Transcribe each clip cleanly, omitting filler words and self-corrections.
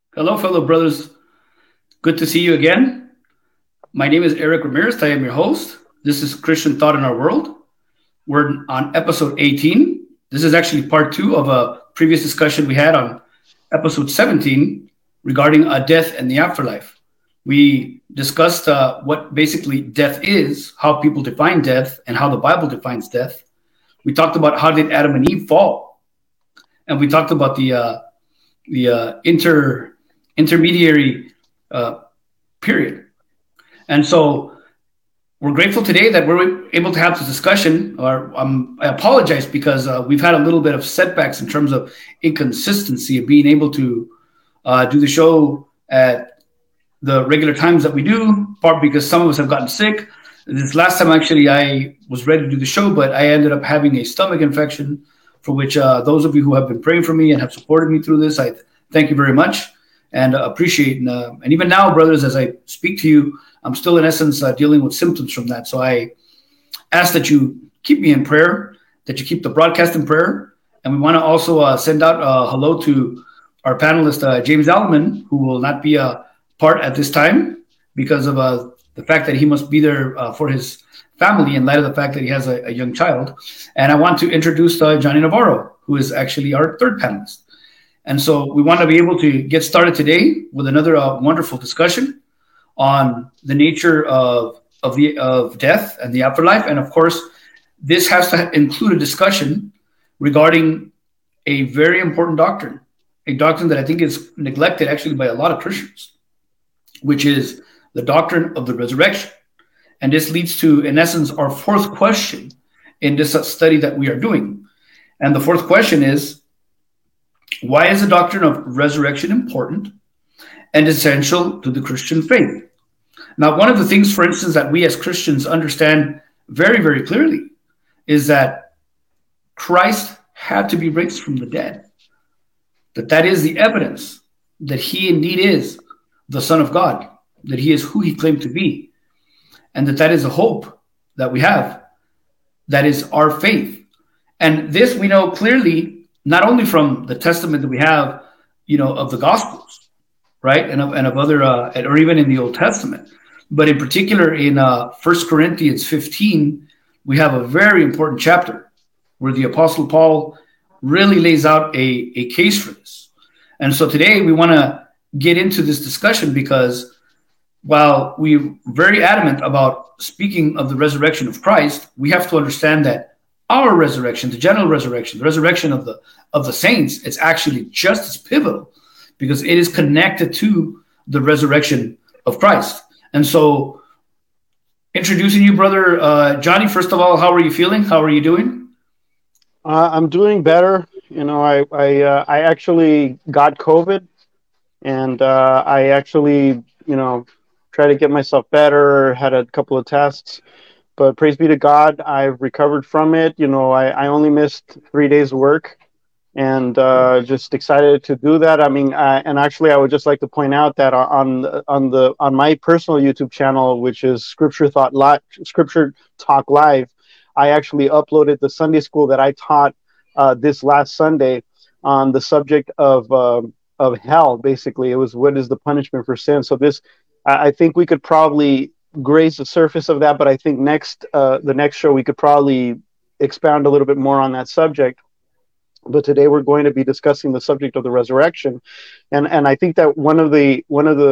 Hello, fellow brothers. Good to see you again. My name is Eric Ramirez. I am your host. This is Christian Thought in Our World. We're on episode 18. This is actually part two of a previous discussion we had on episode 17 regarding death and the afterlife. We discussed what basically death is, how people define death, and how the Bible defines death. We talked about how did Adam and Eve fall, and we talked about the intermediary uh, period. And so we're grateful today that we're able to have this discussion. Or I apologize because we've had a little bit of setbacks in terms of inconsistency of being able to do the show at the regular times that we do. Part because some of us have gotten sick. This last time, actually, I was ready to do the show, but I ended up having a stomach infection. For which those of you who have been praying for me and have supported me through this, I thank you very much and appreciate. And even now, brothers, as I speak to you, I'm still in essence dealing with symptoms from that. So I ask that you keep me in prayer, that you keep the broadcast in prayer. And we want to also send out a hello to our panelist, James Alleman, who will not be a part at this time because of the fact that he must be there for his family in light of the fact that he has a young child. And I want to introduce Johnny Navarro, who is actually our third panelist. And so we want to be able to get started today with another wonderful discussion on the nature of death and the afterlife. And of course, this has to include a discussion regarding a very important doctrine, a doctrine that I think is neglected actually by a lot of Christians, which is the doctrine of the resurrection. And this leads to, in essence, our fourth question in this study that we are doing. And the fourth question is, why is the doctrine of resurrection important and essential to the Christian faith? Now, one of the things, for instance, that we as Christians understand very, very clearly is that Christ had to be raised from the dead. That is the evidence that he indeed is the Son of God, that he is who he claimed to be. And that is a hope that we have. That is our faith. And this we know clearly, not only from the testament that we have, of the Gospels, right? And of other, or even in the Old Testament. But in particular, in 1 Corinthians 15, we have a very important chapter where the Apostle Paul really lays out a case for this. And so today we want to get into this discussion because while we're very adamant about speaking of the resurrection of Christ, we have to understand that our resurrection, the general resurrection, the resurrection of the saints, it's actually just as pivotal because it is connected to the resurrection of Christ. And so, introducing you, brother Johnny. First of all, how are you feeling? How are you doing? I'm doing better. I actually got COVID, and I actually try to get myself better, had a couple of tests, but praise be to God, I've recovered from it. I only missed 3 days of work and just excited to do that. I mean, and actually I would just like to point out that on my personal YouTube channel, which is Scripture Talk Live, I actually uploaded the Sunday school that I taught this last Sunday on the subject of hell. Basically, it was what is the punishment for sin. So I think we could probably graze the surface of that, but I think the next show we could probably expound a little bit more on that subject. But today we're going to be discussing the subject of the resurrection, and I think that one of the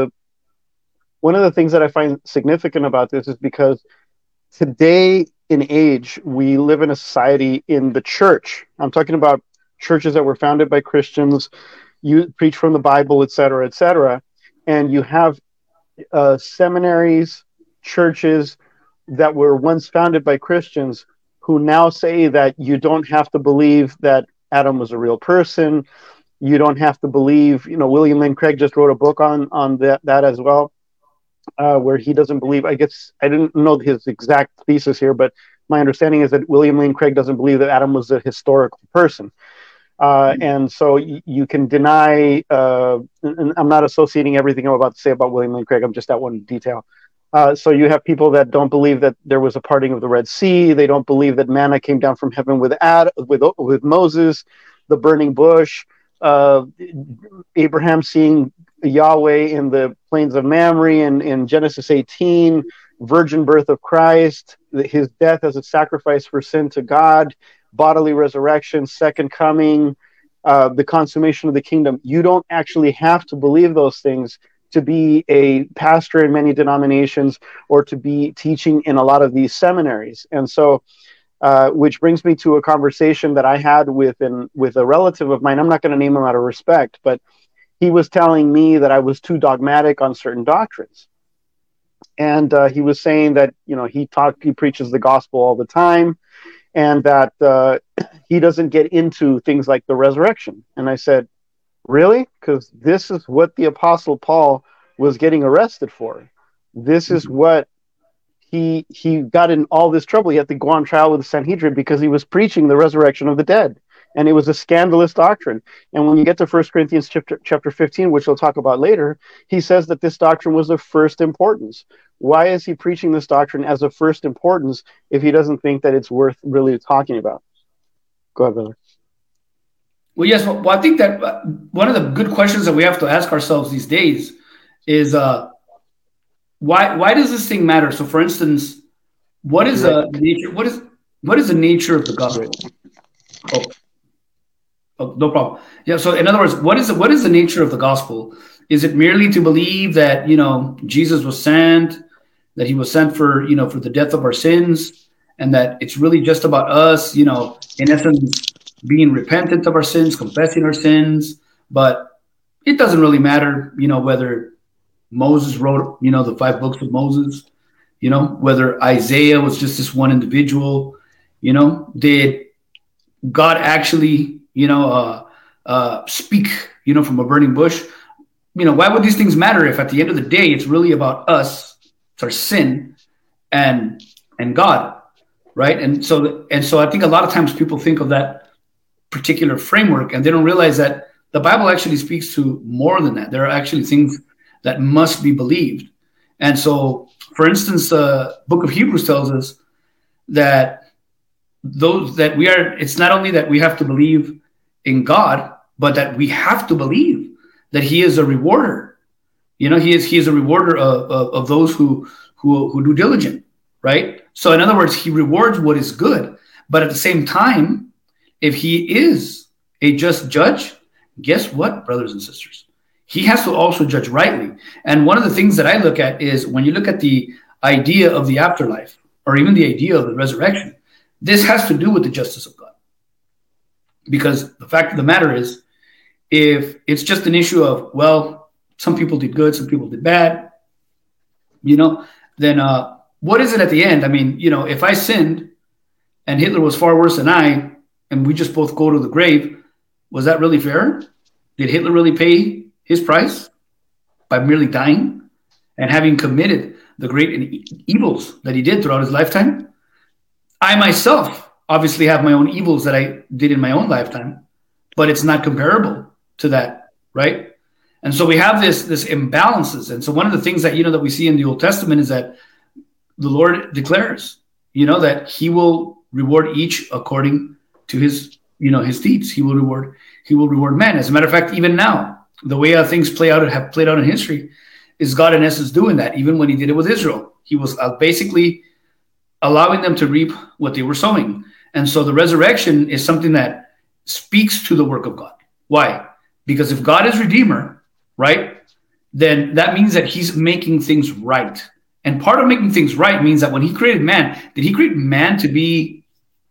things that I find significant about this is because today in age we live in a society in the church. I'm talking about churches that were founded by Christians, you preach from the Bible, etc., and you have seminaries, churches that were once founded by Christians who now say that you don't have to believe that Adam was a real person. You don't have to believe, William Lane Craig just wrote a book on that as well, where he doesn't believe, I guess, I didn't know his exact thesis here, but my understanding is that William Lane Craig doesn't believe that Adam was a historical person. And so you can deny, and I'm not associating everything I'm about to say about William Lane Craig, I'm just that one detail. So you have people that don't believe that there was a parting of the Red Sea. They don't believe that manna came down from heaven with Moses, the burning bush, Abraham seeing Yahweh in the plains of Mamre and in Genesis 18, virgin birth of Christ, his death as a sacrifice for sin to God, bodily resurrection, second coming, the consummation of the kingdom. You don't actually have to believe those things to be a pastor in many denominations or to be teaching in a lot of these seminaries. And so, which brings me to a conversation that I had with a relative of mine. I'm not going to name him out of respect, but he was telling me that I was too dogmatic on certain doctrines. And he was saying that, he preaches the gospel all the time, and that he doesn't get into things like the resurrection. And I said, really? Because this is what the Apostle Paul was getting arrested for. This is what he got in all this trouble. He had to go on trial with the Sanhedrin because he was preaching the resurrection of the dead. And it was a scandalous doctrine. And when you get to 1 Corinthians chapter 15, which we'll talk about later, he says that this doctrine was of first importance. Why is he preaching this doctrine as of first importance if he doesn't think that it's worth really talking about? Go ahead, brother. Well, yes. Well, I think that one of the good questions that we have to ask ourselves these days is why does this thing matter? So, for instance, what is the nature? What is the nature of the gospel? Oh, no problem. Yeah. So, in other words, what is the nature of the gospel? Is it merely to believe that Jesus was sent, that he was sent for for the death of our sins, and that it's really just about us, in essence, being repentant of our sins, confessing our sins, but it doesn't really matter, whether Moses wrote, the 5 books of Moses, whether Isaiah was just this one individual, did God actually, speak, from a burning bush? Why would these things matter if at the end of the day, it's really about us, it's our sin and God, right? And so I think a lot of times people think of that particular framework and they don't realize that the Bible actually speaks to more than that. There are actually things that must be believed. And so, for instance, the book of Hebrews tells us that it's not only that we have to believe in God, but that we have to believe that he is a rewarder. He is a rewarder of those who do diligent, right? So in other words, he rewards what is good. But at the same time, if he is a just judge, guess what, brothers and sisters? He has to also judge rightly. And one of the things that I look at is when you look at the idea of the afterlife, or even the idea of the resurrection, this has to do with the justice of God. Because the fact of the matter is, if it's just an issue of, well, some people did good, some people did bad, then what is it at the end? I mean, if I sinned and Hitler was far worse than I, and we just both go to the grave, was that really fair? Did Hitler really pay his price by merely dying and having committed the great evils that he did throughout his lifetime? I myself obviously have my own evils that I did in my own lifetime, but it's not comparable to that, right? And so we have this imbalances. And so one of the things that, that we see in the Old Testament is that the Lord declares, that he will reward each according to his, his deeds. He will reward man. As a matter of fact, even now, the way how things have played out in history is God in essence doing that. Even when he did it with Israel, he was basically allowing them to reap what they were sowing. And so the resurrection is something that speaks to the work of God. Why? Because if God is Redeemer, right, then that means that he's making things right. And part of making things right means that when he created man, did he create man to be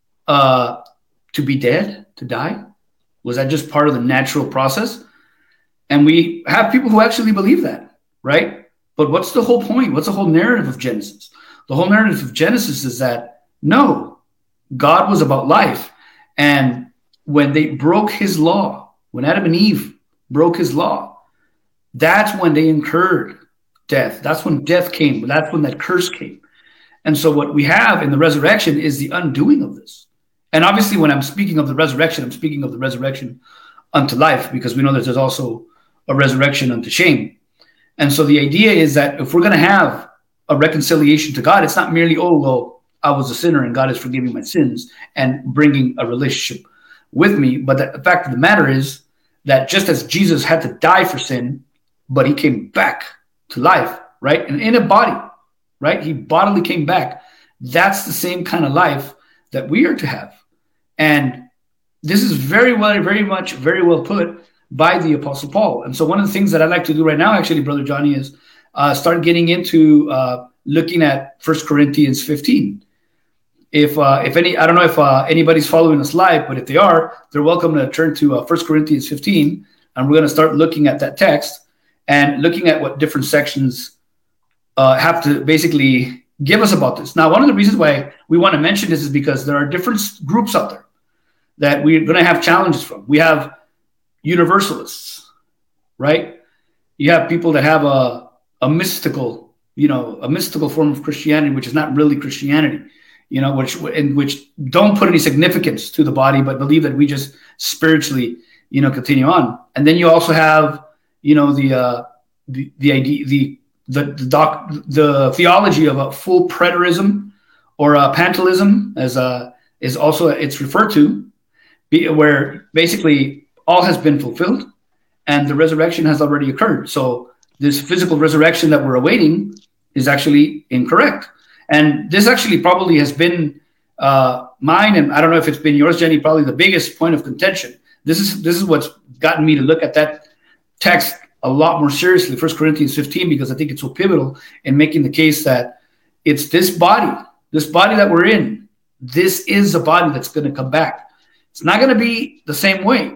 dead, to die? Was that just part of the natural process? And we have people who actually believe that, right? But what's the whole point? What's the whole narrative of Genesis? The whole narrative of Genesis is that, no, God was about life. And when they broke his law, when Adam and Eve broke his law, that's when they incurred death. That's when death came. That's when that curse came. And so what we have in the resurrection is the undoing of this. And obviously, when I'm speaking of the resurrection, I'm speaking of the resurrection unto life, because we know that there's also a resurrection unto shame. And so the idea is that if we're going to have a reconciliation to God, it's not merely, oh, well, I was a sinner and God is forgiving my sins and bringing a relationship with me. But the fact of the matter is that just as Jesus had to die for sin, but he came back to life, right? And in a body, right? He bodily came back. That's the same kind of life that we are to have. And this is very well put by the Apostle Paul. And so one of the things that I'd like to do right now, actually, Brother Johnny, is start getting into looking at 1 Corinthians 15. If any, I don't know if anybody's following us live, but if they are, they're welcome to turn to 1 Corinthians 15, and we're going to start looking at that text and looking at what different sections have to basically give us about this. Now, one of the reasons why we want to mention this is because there are different groups out there that we're going to have challenges from. We have universalists, right? You have people that have a mystical form of Christianity, which is not really Christianity, which don't put any significance to the body, but believe that we just spiritually, continue on. And then you also have, the idea, the theology of a full preterism or a pantelism, as is also it's referred to, where basically all has been fulfilled and the resurrection has already occurred. So this physical resurrection that we're awaiting is actually incorrect. And this actually probably has been mine, and I don't know if it's been yours, Jenny, probably the biggest point of contention. This is what's gotten me to look at that text a lot more seriously, 1 Corinthians 15, because I think it's so pivotal in making the case that it's this body that we're in. This is a body that's going to come back. It's not going to be the same way.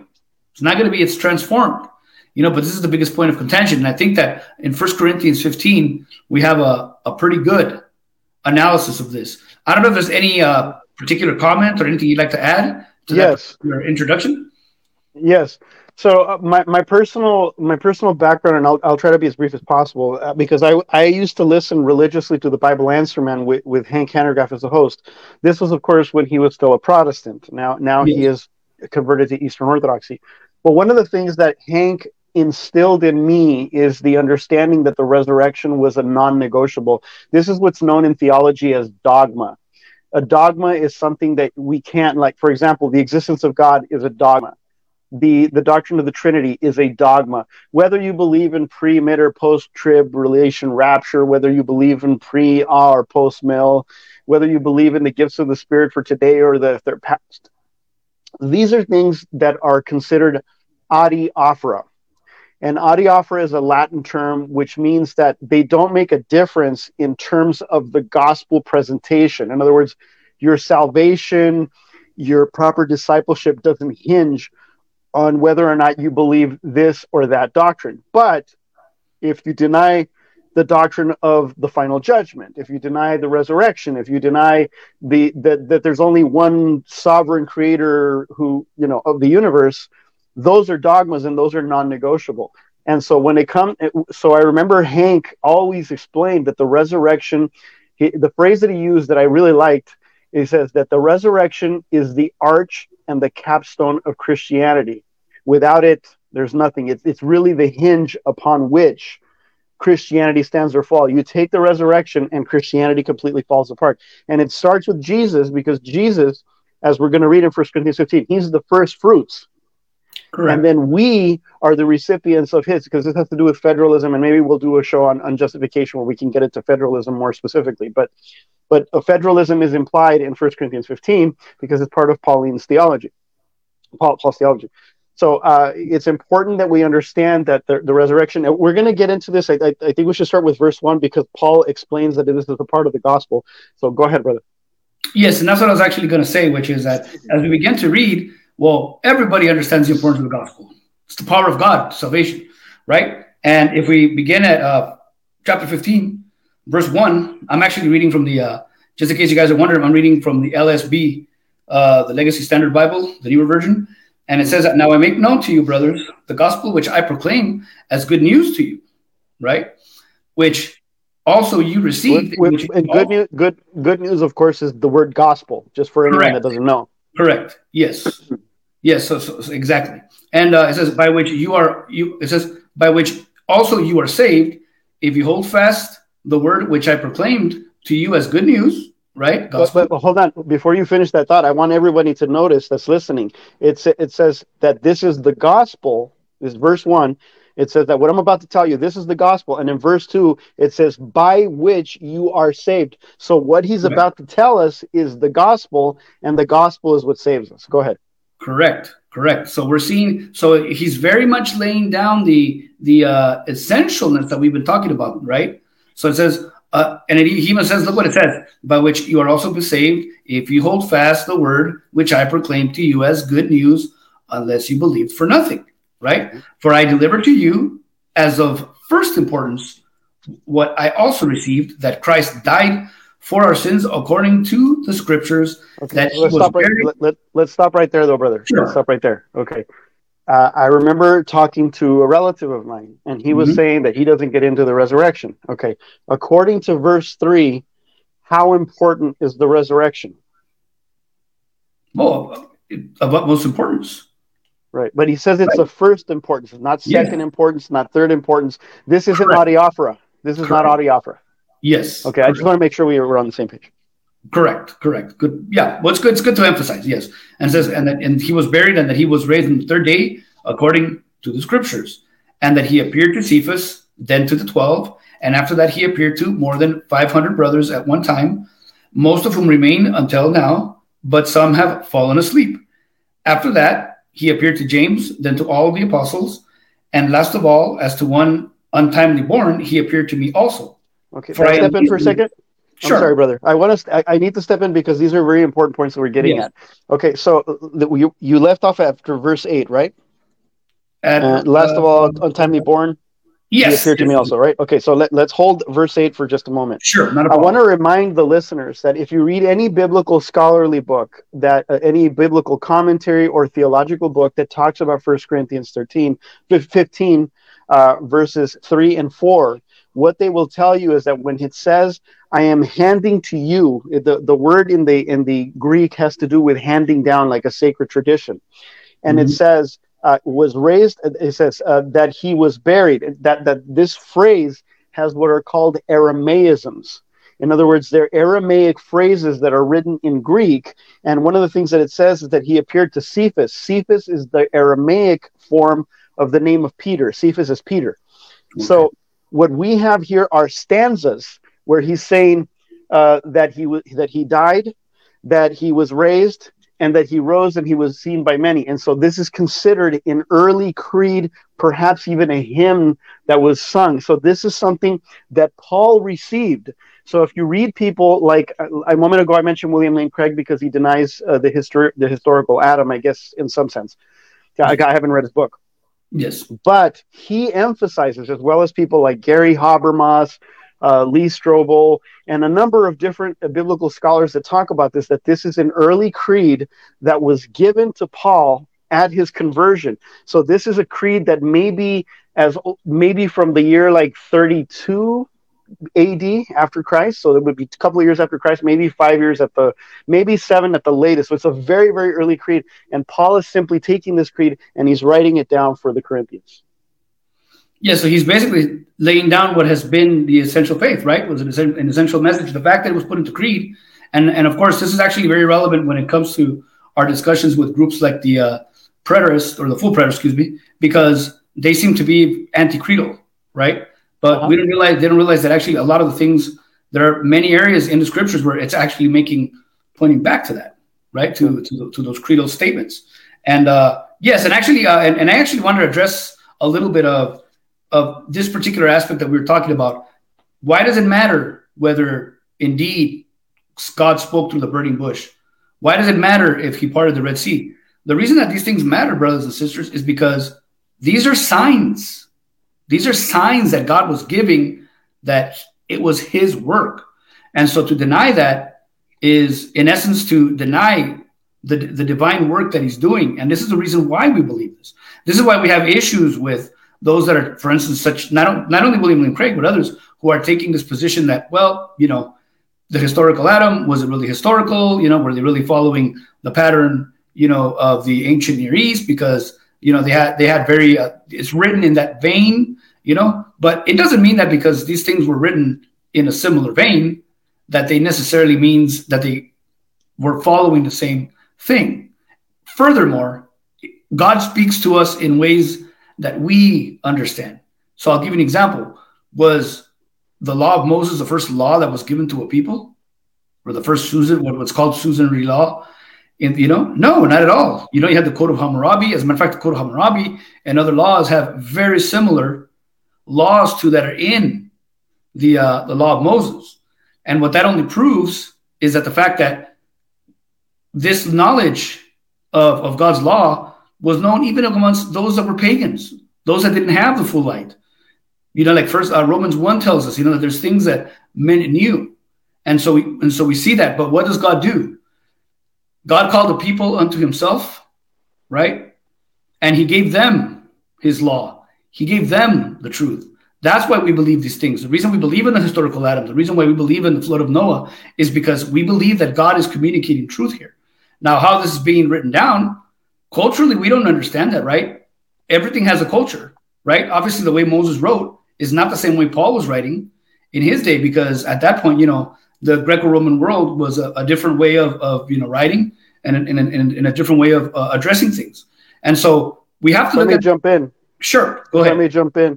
It's transformed, but this is the biggest point of contention. And I think that in 1 Corinthians 15, we have a pretty good analysis of this. I don't know if there's any particular comment or anything you'd like to add to your introduction. Yes. So my personal background, and I'll try to be as brief as possible, because I used to listen religiously to the Bible Answer Man with Hank Hanegraaff as a host. This was, of course, when he was still a Protestant. Now yes. He is converted to Eastern Orthodoxy. But one of the things that Hank instilled in me is the understanding that the resurrection was a non-negotiable. This is what's known in theology as dogma. A dogma is something that we can't, like, for example, the existence of God is a dogma. The doctrine of the Trinity is a dogma. Whether you believe in pre, mid, or post-tribulation rapture, whether you believe in pre or post-mill, whether you believe in the gifts of the Spirit for today or their past, these are things that are considered adiaphora. And adiaphora is a Latin term which means that they don't make a difference in terms of the gospel presentation. In other words, your salvation, your proper discipleship doesn't hinge on whether or not you believe this or that doctrine. But if you deny the doctrine of the final judgment, if you deny the resurrection, if you deny that there's only one sovereign creator of the universe, those are dogmas and those are non-negotiable. And so I remember Hank always explained that the resurrection, the phrase that he used that I really liked, he says that the resurrection is the arch and the capstone of Christianity. Without it, there's nothing. It's really the hinge upon which Christianity stands or falls. You take the resurrection and Christianity completely falls apart. And it starts with Jesus, because Jesus, as we're going to read in 1 Corinthians 15, he's the first fruits. Correct. And then we are the recipients of his, because this has to do with federalism, and maybe we'll do a show on justification where we can get into federalism more specifically. But a federalism is implied in 1 Corinthians 15 because it's part of Pauline's theology, Paul's theology. So it's important that we understand that the resurrection, we're going to get into this. I think we should start with verse 1 because Paul explains that this is a part of the gospel. So go ahead, brother. Yes, and that's what I was actually going to say, which is that as we begin to read, well, everybody understands the importance of the gospel. It's the power of God, salvation, right? And if we begin at chapter 15, verse 1, I'm actually reading from the, just in case you guys are wondering, I'm reading from the LSB, the Legacy Standard Bible, the newer version. And it says that, now I make known to you, brothers, the gospel which I proclaim as good news to you, right? Which also you received. Good news, of course, is the word gospel, just for anyone that doesn't know. Correct. Yes. Yes. So exactly. And it says, by which by which also you are saved, if you hold fast the word which I proclaimed to you as good news. Right. But hold on. Before you finish that thought, I want everybody to notice that's listening. It says that this is the gospel, this verse 1, It says that what I'm about to tell you, this is the gospel. And in verse 2, it says, by which you are saved. So what he's Correct. about to tell us is the gospel, and the gospel is what saves us. Go ahead. Correct. So we're seeing, so he's very much laying down the essentialness that we've been talking about, right? So it says, and he even says, look what it says, by which you are also saved, if you hold fast the word which I proclaim to you as good news, unless you believed for nothing, right? For I delivered to you as of first importance what I also received, that Christ died for our sins according to the scriptures. Okay, that let's stop right. Let's stop right there, though, brother. Sure. Let's stop right there. Okay. I remember talking to a relative of mine, and he was saying that he doesn't get into the resurrection. Okay. According to verse 3, how important is the resurrection? Well, of utmost importance. Right. But he says it's of first importance, not second importance, not third importance. This isn't adiaphora. This is not adiaphora. Yes. Okay. I just want to make sure we're on the same page. Correct. Good. Yeah. Well, it's good to emphasize. Yes. And it says, and he was buried, and that he was raised on the third day according to the scriptures, and that he appeared to Cephas, then to the 12, and after that he appeared to more than 500 brothers at one time, most of whom remain until now, but some have fallen asleep. After that he appeared to James, then to all the apostles, and last of all, as to one untimely born, he appeared to me also. Okay. Can I step in for a second? Sure. I'm sorry, brother. I need to step in because these are very important points that we're getting at. Okay, so you left off after verse 8, right? Last of all, untimely born. Yes. He appeared to me also, right? Okay, so let's hold verse 8 for just a moment. Sure, not a problem. I want to remind the listeners that if you read any biblical scholarly book, that any biblical commentary or theological book that talks about 1 Corinthians 15, verses 3 and 4, what they will tell you is that when it says, I am handing to you, the word in the Greek has to do with handing down, like a sacred tradition. And it says, was raised, it says that he was buried, that this phrase has what are called Aramaisms. In other words, they're Aramaic phrases that are written in Greek. And one of the things that it says is that he appeared to Cephas. Cephas is the Aramaic form of the name of Peter. Cephas is Peter. Okay. So what we have here are stanzas where he's saying that he died, that he was raised, and that he rose and he was seen by many. And so this is considered an early creed, perhaps even a hymn that was sung. So this is something that Paul received. So if you read people like a moment ago, I mentioned William Lane Craig because he denies the historical Adam, I guess, in some sense. I haven't read his book. Yes. But he emphasizes, as well as people like Gary Habermas, Lee Strobel, and a number of different biblical scholars that talk about this, that this is an early creed that was given to Paul at his conversion. So this is a creed that maybe from the year like 32 AD after Christ. So it would be a couple of years after Christ, maybe 5 years maybe 7 at the latest. So it's a very, very early creed. And Paul is simply taking this creed and he's writing it down for the Corinthians. Yeah, so he's basically laying down what has been the essential faith, right? Was an essential message. The fact that it was put into creed. And of course, this is actually very relevant when it comes to our discussions with groups like the preterists, or the full preterists, excuse me, because they seem to be anti-creedal, right? But they don't realize that actually a lot of the things, there are many areas in the scriptures where it's actually pointing back to that, right? To those creedal statements. And yes, and actually, and I actually want to address a little bit of this particular aspect that we were talking about. Why does it matter whether indeed God spoke through the burning bush? Why does it matter if he parted the Red Sea? The reason that these things matter, brothers and sisters, is because these are signs. These are signs that God was giving that it was his work. And so to deny that is, in essence, to deny the divine work that he's doing. And this is the reason why we believe this. This is why we have issues with those that are, for instance, such not only William Lane Craig, but others who are taking this position that, well, the historical Adam, was it really historical? Were they really following the pattern, of the ancient Near East? Because, they had very, it's written in that vein, but it doesn't mean that because these things were written in a similar vein, that they necessarily means that they were following the same thing. Furthermore, God speaks to us in ways that we understand. So I'll give you an example. Was the law of Moses the first law that was given to a people? Or the first what's called Suzerainty law? No, not at all. You had the Code of Hammurabi. As a matter of fact, the Code of Hammurabi and other laws have very similar laws to that are in the law of Moses. And what that only proves is that the fact that this knowledge of God's law was known even amongst those that were pagans, those that didn't have the full light. Like first Romans 1 tells us, that there's things that men knew. And so we see that. But what does God do? God called the people unto himself, right? And he gave them his law. He gave them the truth. That's why we believe these things. The reason we believe in the historical Adam, the reason why we believe in the flood of Noah is because we believe that God is communicating truth here. Now, how this is being written down, culturally, we don't understand that, right? Everything has a culture, right? Obviously, the way Moses wrote is not the same way Paul was writing in his day, because at that point, the Greco-Roman world was a different way of writing and in a different way of addressing things. And so we have to Let me jump in. Sure, go ahead. Let me jump in.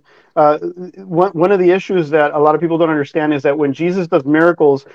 One of the issues that a lot of people don't understand is that when Jesus does miracles,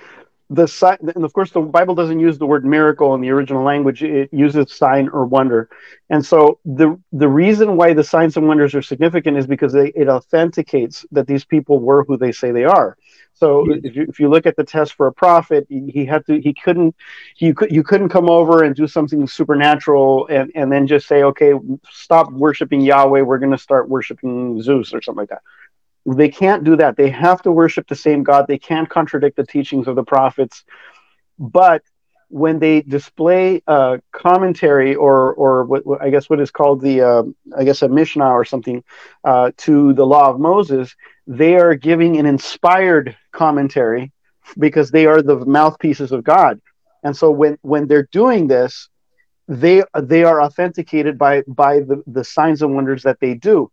and of course the Bible doesn't use the word miracle in the original language, it uses sign or wonder. And so the reason why the signs and wonders are significant is because it authenticates that these people were who they say they are. So if you look at the test for a prophet, you couldn't come over and do something supernatural and then just say, okay, stop worshiping Yahweh, we're going to start worshiping Zeus or something like that. They can't do that. They have to worship the same God. They can't contradict the teachings of the prophets. But when they display commentary or what is called a Mishnah or something to the law of Moses, they are giving an inspired commentary because they are the mouthpieces of God. And so when they're doing this, they are authenticated by the signs and wonders that they do.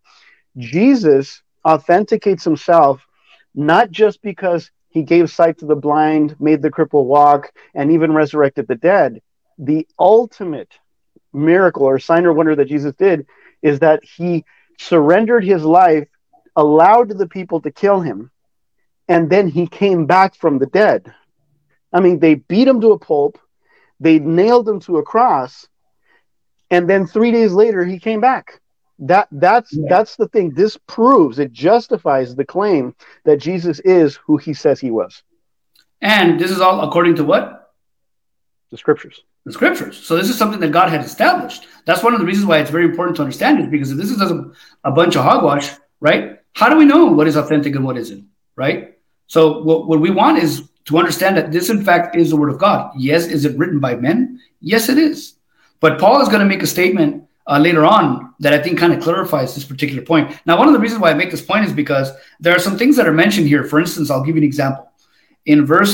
Jesus authenticates himself not just because he gave sight to the blind, made the cripple walk, and even resurrected the dead. The ultimate miracle or sign or wonder that Jesus did is that he surrendered his life, allowed the people to kill him, and then he came back from the dead. I mean, they beat him to a pulp, they nailed him to a cross, and then 3 days later he came back. That's the thing. This proves, it justifies the claim that Jesus is who he says he was. And this is all according to what? The scriptures. The scriptures. So this is something that God had established. That's one of the reasons why it's very important to understand it, because if this is a bunch of hogwash, right? How do we know what is authentic and what isn't, right? So what we want is to understand that this, in fact, is the word of God. Yes, is it written by men? Yes, it is. But Paul is going to make a statement later on that I think kind of clarifies this particular point. Now, one of the reasons why I make this point is because there are some things that are mentioned here. For instance, I'll give you an example. In verse,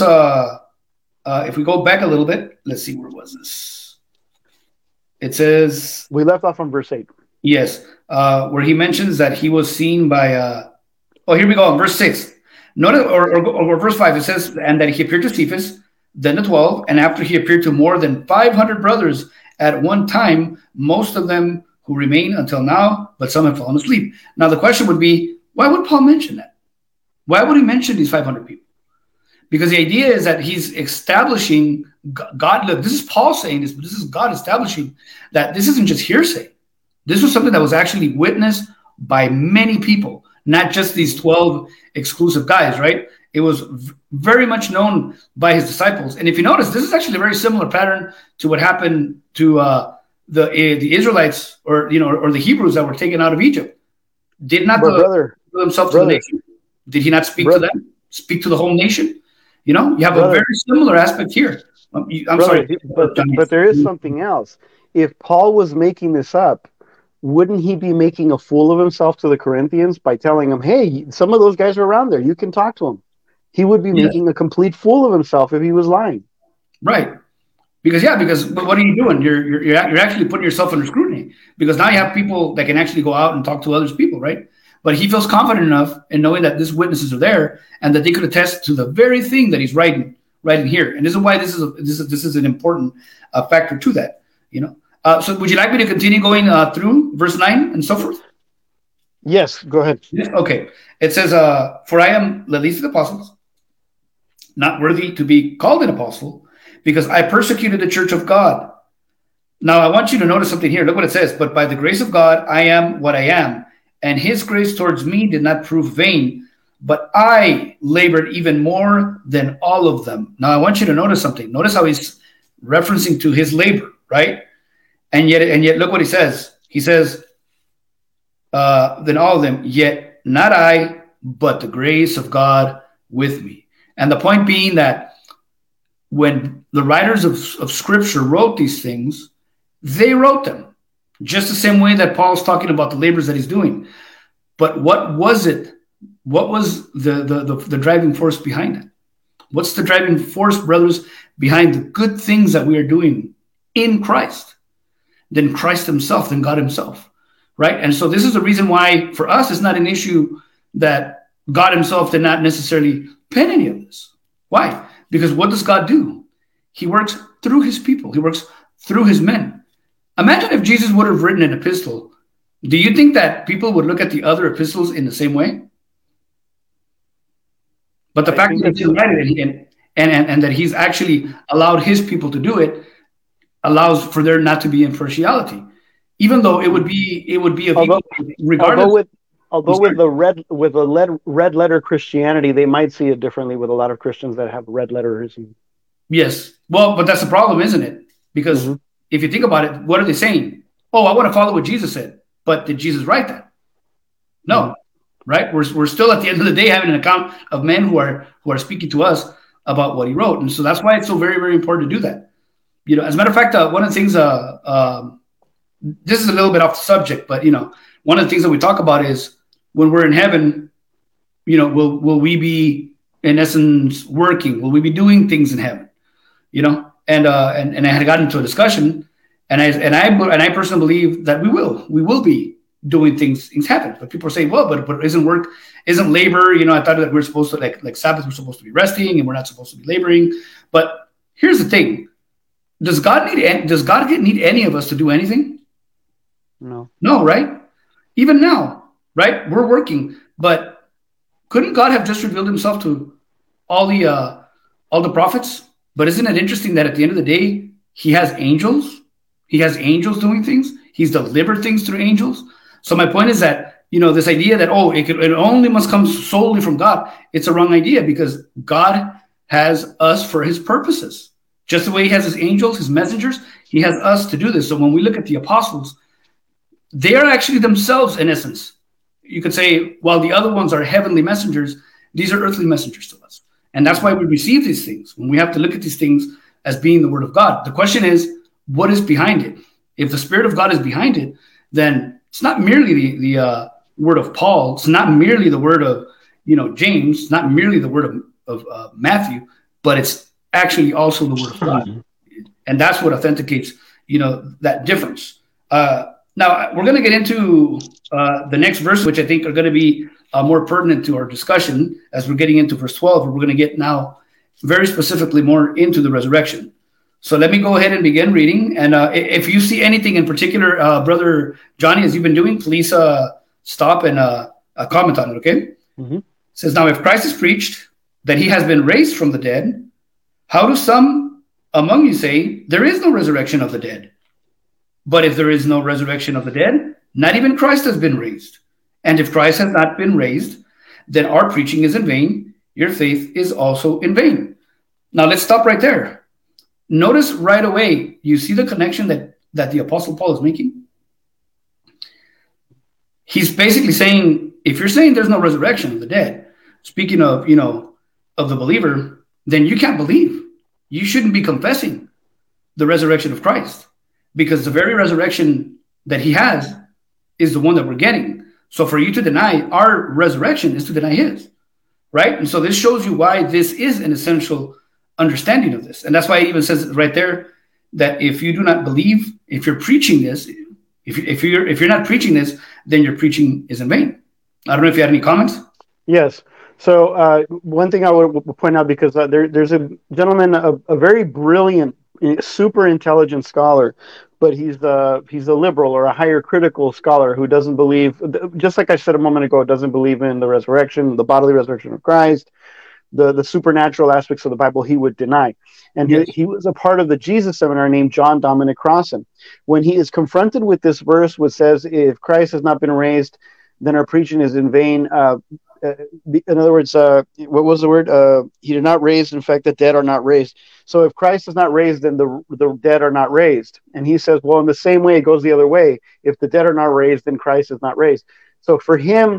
if we go back a little bit, let's see, where was this? It says... We left off on verse 8. Yes, where he mentions that he was seen by... here we go, in verse 6. Notice, or verse 5, it says, and that he appeared to Cephas, then to 12, and after he appeared to more than 500 brothers at one time, most of them who remain until now, but some have fallen asleep. Now, the question would be, why would Paul mention that? Why would he mention these 500 people? Because the idea is that he's establishing God. Look, this is Paul saying this, but this is God establishing that this isn't just hearsay. This was something that was actually witnessed by many people, not just these 12 exclusive guys, right? It was very much known by his disciples. And if you notice, this is actually a very similar pattern to what happened to the Israelites or the Hebrews that were taken out of Egypt. Did not themselves to the nation? Did he not speak to them? Speak to the whole nation? You have a very similar aspect here. I'm sorry. But there is something else. If Paul was making this up, wouldn't he be making a fool of himself to the Corinthians by telling them, hey, some of those guys are around there, you can talk to them? He would be making a complete fool of himself if he was lying. Right. Because what are you doing? You're actually putting yourself under scrutiny, because now you have people that can actually go out and talk to other people, right? But he feels confident enough in knowing that these witnesses are there and that they could attest to the very thing that he's writing here. And this is why this is an important factor to that, So would you like me to continue going through verse 9 and so forth? Yes, go ahead. Yes. Okay. It says, "For I am the least of the apostles, not worthy to be called an apostle, because I persecuted the church of God." Now, I want you to notice something here. Look what it says. "But by the grace of God, I am what I am. And his grace towards me did not prove vain, but I labored even more than all of them." Now, I want you to notice something. Notice how he's referencing to his labor, right? And yet, look what he says. He says, "Than all of them, yet not I, but the grace of God with me." And the point being that when the writers of Scripture wrote these things, they wrote them just the same way that Paul's talking about the labors that he's doing. But what was it? What was the driving force behind it? What's the driving force, brothers, behind the good things that we are doing in Christ? Than Christ himself, than God himself, right? And so this is the reason why for us it's not an issue that God himself did not necessarily pen any of this. Why? Because what does God do? He works through his people. He works through his men. Imagine if Jesus would have written an epistle. Do you think that people would look at the other epistles in the same way? But the I fact think that he that's write it and that he's actually allowed his people to do it allows for there not to be impartiality, even though it would be of although equal, although regardless. with I'm although sorry. with the red letter Christianity, they might see it differently with a lot of Christians that have red letterism. Yes. Well, but that's the problem, isn't it? Because Mm-hmm. if you think about it, what are they saying? Oh, I want to follow what Jesus said. But did Jesus write that? Mm-hmm. No. Right? We're still at the end of the day having an account of men who are speaking to us about what he wrote. And so that's why it's so very, very important to do that. As a matter of fact, one of the things, this is a little bit off the subject, but one of the things that we talk about is when we're in heaven, will we be in essence working? Will we be doing things in heaven? And I had gotten into a discussion, and I personally believe that we will be doing things in heaven. But people say, well, but isn't labor? I thought that we're supposed to like Sabbath, we're supposed to be resting, and we're not supposed to be laboring. But here's the thing: does God need any of us to do anything? No. No, right? Even now, right? We're working, but couldn't God have just revealed Himself to all the uh, all the prophets? But isn't it interesting that at the end of the day, He has angels? He has angels doing things. He's delivered things through angels. So my point is that this idea that it only must come solely from God. It's a wrong idea because God has us for His purposes. Just the way He has His angels, His messengers, He has us to do this. So when we look at the apostles, they are actually themselves, in essence, you could say, while the other ones are heavenly messengers, these are earthly messengers to us. And that's why we receive these things. When we have to look at these things as being the word of God. The question is, what is behind it? If the Spirit of God is behind it, then it's not merely the word of Paul. It's not merely the word of James. It's not merely the word of Matthew, but it's actually also the word of God. And that's what authenticates that difference. Now, we're going to get into the next verse, which I think are going to be more pertinent to our discussion as we're getting into verse 12, where we're going to get now very specifically more into the resurrection. So let me go ahead and begin reading. And if you see anything in particular, Brother Johnny, as you've been doing, please stop and comment on it, okay? Mm-hmm. It says, "Now if Christ is preached that he has been raised from the dead, how do some among you say there is no resurrection of the dead? But if there is no resurrection of the dead, not even Christ has been raised. And if Christ has not been raised, then our preaching is in vain. Your faith is also in vain." Now let's stop right there. Notice right away, you see the connection that the Apostle Paul is making? He's basically saying, if you're saying there's no resurrection of the dead, speaking of, of the believer, then you can't believe. You shouldn't be confessing the resurrection of Christ, because the very resurrection that he has is the one that we're getting. So for you to deny our resurrection is to deny his, right? And so this shows you why this is an essential understanding of this. And that's why it even says right there that if you do not believe, if you're preaching this, if you're not preaching this, then your preaching is in vain. I don't know if you had any comments. Yes. So one thing I would point out, because there's a gentleman, a very brilliant, super intelligent scholar but he's a liberal or a higher critical scholar who doesn't believe, just like I said a moment ago, doesn't believe in the resurrection, the bodily resurrection of Christ, the supernatural aspects of the Bible he would deny. And Yes. he was a part of the Jesus Seminar named John Dominic Crossan. When he is confronted with this verse, which says, if Christ has not been raised, then our preaching is in vain. In other words, what was the word? He did not raise. In fact, the dead are not raised. So if Christ is not raised, then the dead are not raised. And he says, well, in the same way, it goes the other way. If the dead are not raised, then Christ is not raised. So for him,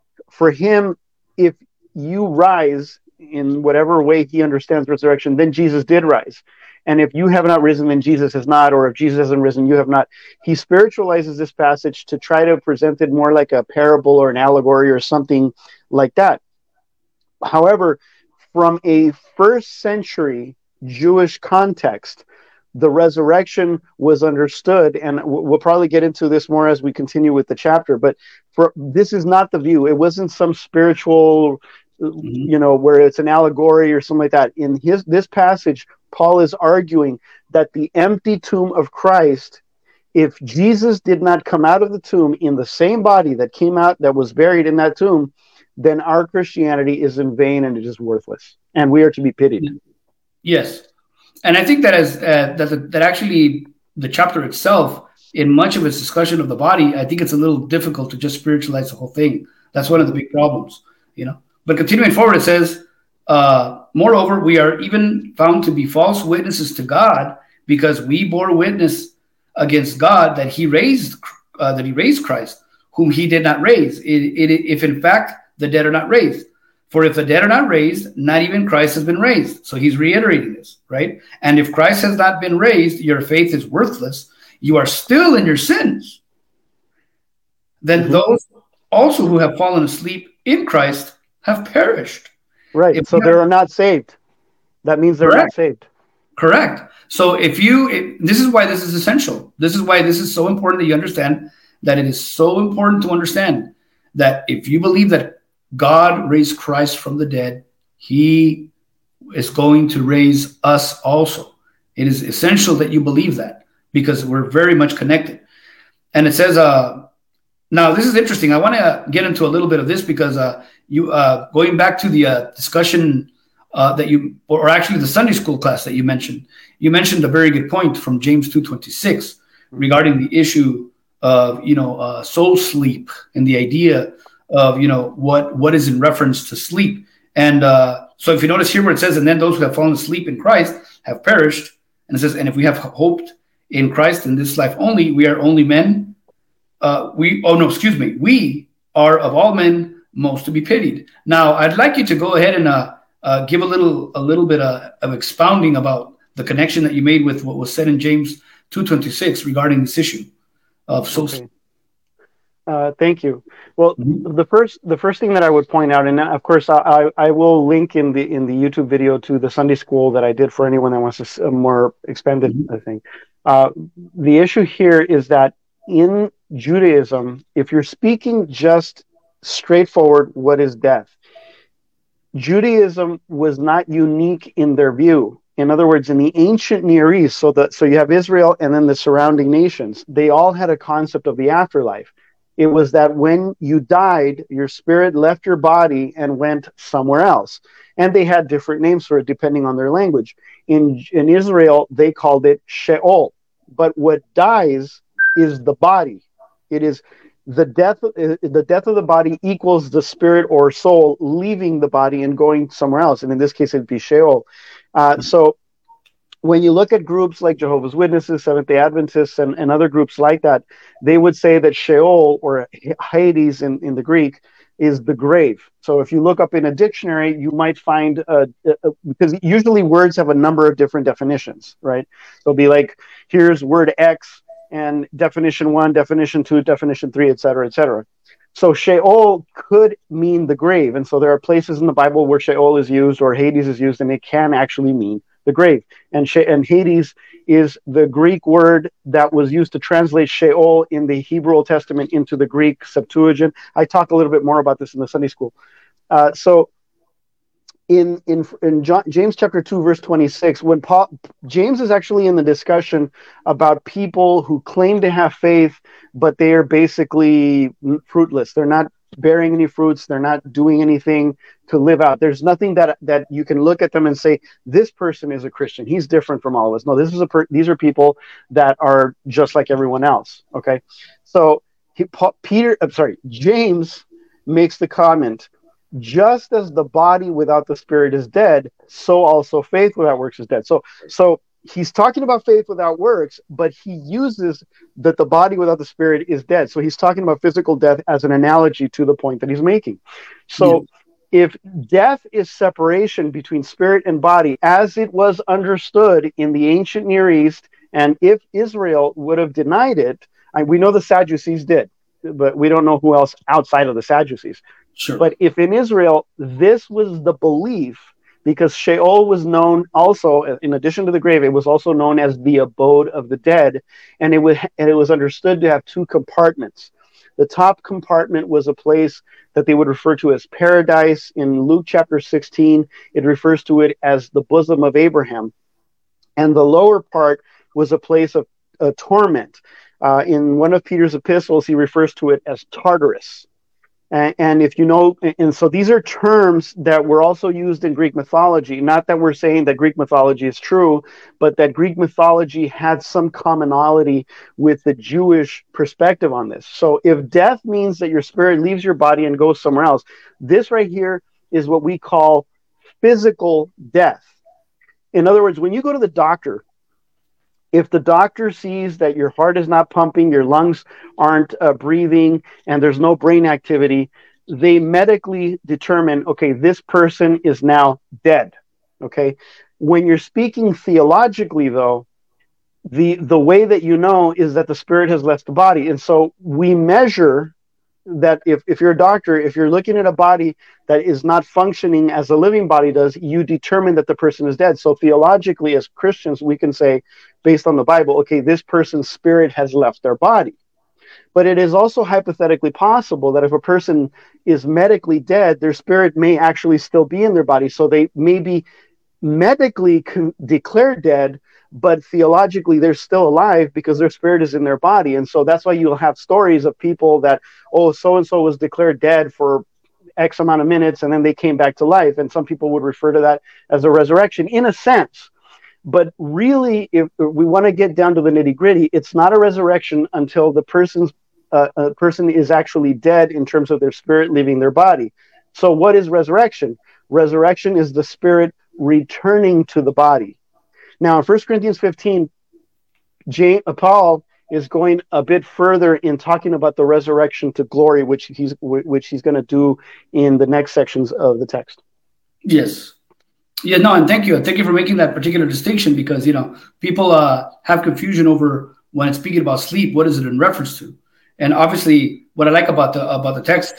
if you rise in whatever way he understands resurrection, then Jesus did rise. And if you have not risen, then Jesus has not, or if Jesus hasn't risen, you have not. He spiritualizes this passage to try to present it more like a parable or an allegory or something like that. However, from a first century Jewish context, the resurrection was understood, and we'll probably get into this more as we continue with the chapter, but this is not the view. It wasn't some spiritual, where it's an allegory or something like that. In this passage, Paul is arguing that the empty tomb of Christ, if Jesus did not come out of the tomb in the same body that came out, that was buried in that tomb, then our Christianity is in vain and it is worthless, and we are to be pitied. Yes, and I think that that actually the chapter itself, in much of its discussion of the body, I think it's a little difficult to just spiritualize the whole thing. That's one of the big problems, But continuing forward, it says, moreover, we are even found to be false witnesses to God, because we bore witness against God that He raised Christ, whom He did not raise. If in fact the dead are not raised. For if the dead are not raised, not even Christ has been raised. So he's reiterating this, right? And if Christ has not been raised, your faith is worthless. You are still in your sins. Then those also who have fallen asleep in Christ have perished. Right. So they are not saved. That means they're not saved. Correct. So this is why this is essential. This is why this is so important that you understand that it is so important to understand that if you believe that God raised Christ from the dead, He is going to raise us also. It is essential that you believe that, because we're very much connected. And it says, now this is interesting. I want to get into a little bit of this because going back to the discussion or actually the Sunday school class that you mentioned a very good point from James 2:26 regarding the issue of soul sleep and the idea of what is in reference to sleep. And so if you notice here where it says, and then those who have fallen asleep in Christ have perished, and it says, and if we have hoped in Christ in this life only, we are only men. We are of all men most to be pitied. Now I'd like you to go ahead and give a little bit of expounding about the connection that you made with what was said in James 2:26 regarding this issue of soul sleep. Thank you. Well, the first thing that I would point out, and of course I will link in the YouTube video to the Sunday school that I did for anyone that wants a more expanded thing. The issue here is that in Judaism, if you're speaking just straightforward, what is death? Judaism was not unique in their view. In other words, in the ancient Near East, so you have Israel and then the surrounding nations, they all had a concept of the afterlife. It was that when you died, your spirit left your body and went somewhere else. And they had different names for it depending on their language. In Israel, they called it Sheol. But what dies is the body. It is the death of the body equals the spirit or soul leaving the body and going somewhere else. And in this case, it'd be Sheol. So when you look at groups like Jehovah's Witnesses, Seventh-day Adventists, and other groups like that, they would say that Sheol, or Hades in the Greek, is the grave. So if you look up in a dictionary, you might find, because usually words have a number of different definitions, right? It'll be like, here's word X, and definition 1, definition 2, definition 3, et cetera, et cetera. So Sheol could mean the grave. And so there are places in the Bible where Sheol is used or Hades is used, and it can actually mean the grave. And Hades is the Greek word that was used to translate Sheol in the Hebrew Old Testament into the Greek Septuagint. I talk a little bit more about this in the Sunday school. So in James chapter 2 verse 26, when James is actually in the discussion about people who claim to have faith, but they are basically fruitless. They're not bearing any fruits. They're not doing anything to live out. There's nothing that you can look at them and say, this person is a Christian. He's different from all of us. No, these are people that are just like everyone else. Okay, so James makes the comment, just as the body without the spirit is dead, so also faith without works is dead. So he's talking about faith without works, but he uses that the body without the spirit is dead. So he's talking about physical death as an analogy to the point that he's making. So if death is separation between spirit and body, as it was understood in the ancient Near East, and if Israel would have denied it, we know the Sadducees did, but we don't know who else outside of the Sadducees. Sure. But if in Israel, this was the belief, because Sheol was known also, in addition to the grave, it was also known as the abode of the dead, and it was understood to have two compartments. The top compartment was a place that they would refer to as paradise. In Luke chapter 16, it refers to it as the bosom of Abraham. And the lower part was a place of torment. In one of Peter's epistles, he refers to it as Tartarus. And if you know, and so these are terms that were also used in Greek mythology. Not that we're saying that Greek mythology is true, but that Greek mythology had some commonality with the Jewish perspective on this. So if death means that your spirit leaves your body and goes somewhere else, this right here is what we call physical death. In other words, when you go to the doctor, if the doctor sees that your heart is not pumping, your lungs aren't breathing, and there's no brain activity, they medically determine, okay, this person is now dead. Okay. When you're speaking theologically, though, the way that you know is that the spirit has left the body. And so we measure that if you're a doctor, if you're looking at a body that is not functioning as a living body does, you determine that the person is dead. So theologically, as Christians, we can say, based on the Bible, okay, this person's spirit has left their body. But it is also hypothetically possible that if a person is medically dead, their spirit may actually still be in their body. So they may be medically declared dead, but theologically they're still alive because their spirit is in their body. And so that's why you'll have stories of people that, oh, so-and-so was declared dead for X amount of minutes and then they came back to life. And some people would refer to that as a resurrection in a sense. But really, if we want to get down to the nitty-gritty, it's not a resurrection until the person is actually dead in terms of their spirit leaving their body. So what is resurrection? Resurrection is the spirit returning to the body. Now, in 1 Corinthians 15, Paul is going a bit further in talking about the resurrection to glory, which he's going to do in the next sections of the text. Yes. Yeah, no, and thank you. Thank you for making that particular distinction because, people have confusion over when it's speaking about sleep, what is it in reference to? And obviously, what I like about the text,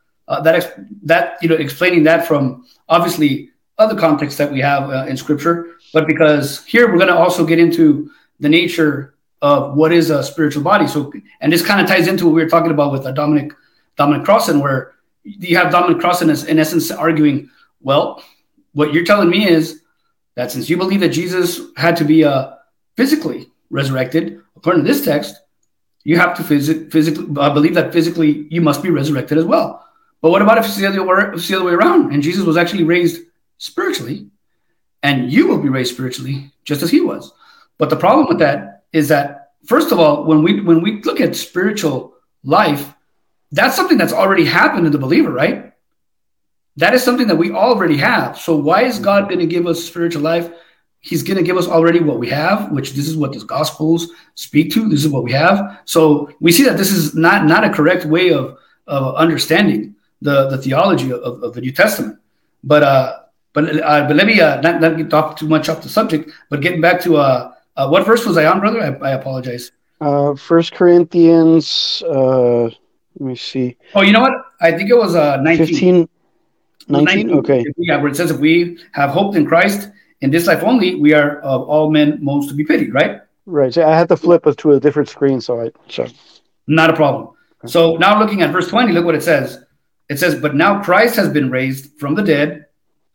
explaining that from obviously other contexts that we have in Scripture, but because here we're going to also get into the nature of what is a spiritual body. So, and this kind of ties into what we were talking about with Dominic Crossan, where you have Dominic Crossan in essence arguing, well, what you're telling me is that since you believe that Jesus had to be physically resurrected, according to this text, you have to physically believe that physically you must be resurrected as well. But what about if it's the other way around and Jesus was actually raised spiritually and you will be raised spiritually just as he was? But the problem with that is that, first of all, when we look at spiritual life, that's something that's already happened to the believer, right? That is something that we already have. So why is God going to give us spiritual life? He's going to give us already what we have, which this is what the Gospels speak to. This is what we have. So we see that this is not a correct way of understanding the theology of the New Testament. But let me not talk too much off the subject. But getting back to what verse was I on, brother? I apologize. 1 Corinthians. Let me see. Oh, you know what? I think it was 19. 19? Okay. Yeah, where it says if we have hope in Christ in this life only, we are of all men most to be pitied, right? Right. So I had to flip us to a different screen, so not a problem. Okay. So now looking at verse 20, look what it says. It says, but now Christ has been raised from the dead,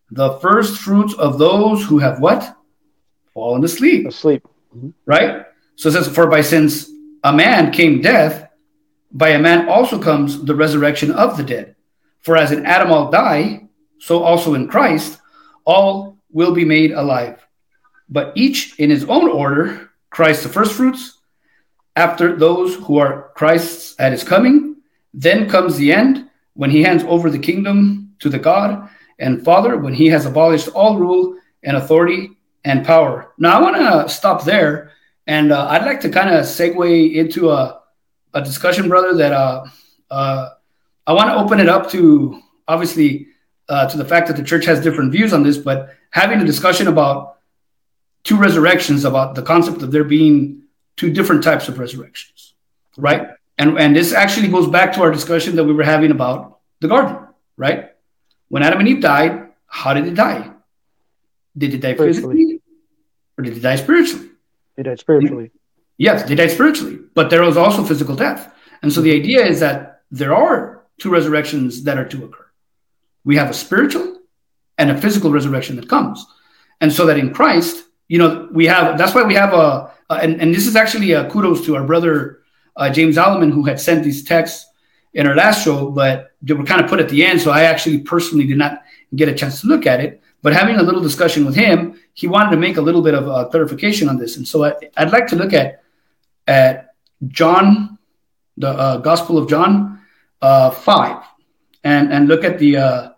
the first fruits of those who have what? Fallen asleep. Asleep. Mm-hmm. Right? So it says, for by since a man came death, by a man also comes the resurrection of the dead. For as in Adam all die, so also in Christ all will be made alive. But each in his own order, Christ the firstfruits, after those who are Christ's at his coming. Then comes the end, when he hands over the kingdom to the God and Father, when he has abolished all rule and authority and power. Now, I want to stop there, and I'd like to kind of segue into a discussion, brother, that I want to open it up to, obviously, to the fact that the church has different views on this, but having a discussion about two resurrections, about the concept of there being two different types of resurrections, right? And this actually goes back to our discussion that we were having about the garden, right? When Adam and Eve died, how did they die? Did they die physically or did they die spiritually? They died spiritually. Yes, they died spiritually, but there was also physical death. And so the idea is that there are two resurrections that are to occur. We have a spiritual and a physical resurrection that comes. And so that in Christ, we have, that's why we have and this is actually a kudos to our brother, James Alleman, who had sent these texts in our last show, but they were kind of put at the end. So I actually personally did not get a chance to look at it. But having a little discussion with him, he wanted to make a little bit of clarification on this. And so I'd like to look at John, the Gospel of John 5, and look at the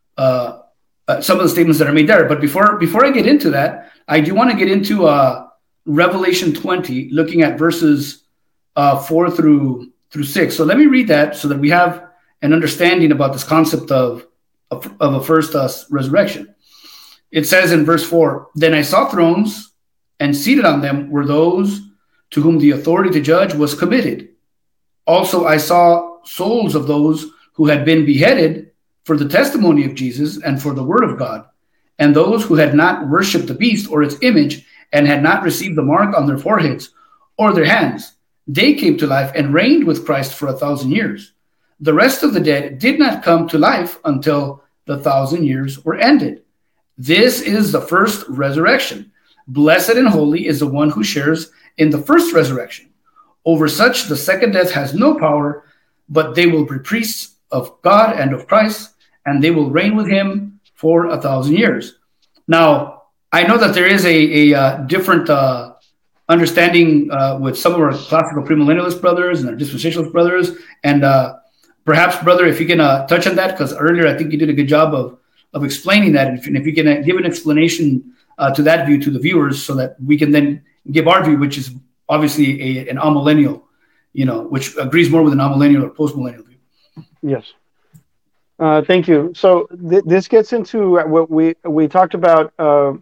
some of the statements that are made there. But before I get into that, I do want to get into Revelation 20, looking at verses 4 through 6. So let me read that so that we have an understanding about this concept of a first resurrection. It says in verse 4, "Then I saw thrones, and seated on them were those to whom the authority to judge was committed. Also I saw souls of those who had been beheaded for the testimony of Jesus and for the word of God, and those who had not worshipped the beast or its image and had not received the mark on their foreheads or their hands. They came to life and reigned with Christ for 1,000 years. The rest of the dead did not come to life until the 1,000 years were ended. This is the first resurrection. Blessed and holy is the one who shares in the first resurrection. Over such the second death has no power, but they will be priests of God and of Christ, and they will reign with him for 1,000 years." Now, I know that there is a different understanding with some of our classical premillennialist brothers and our dispensationalist brothers, and perhaps, brother, if you can touch on that, because earlier I think you did a good job of explaining that, and if you can give an explanation to that view to the viewers, so that we can then give our view, which is obviously an amillennial, which agrees more with an amillennial or postmillennial view. Yes. Thank you. So this gets into what we talked about,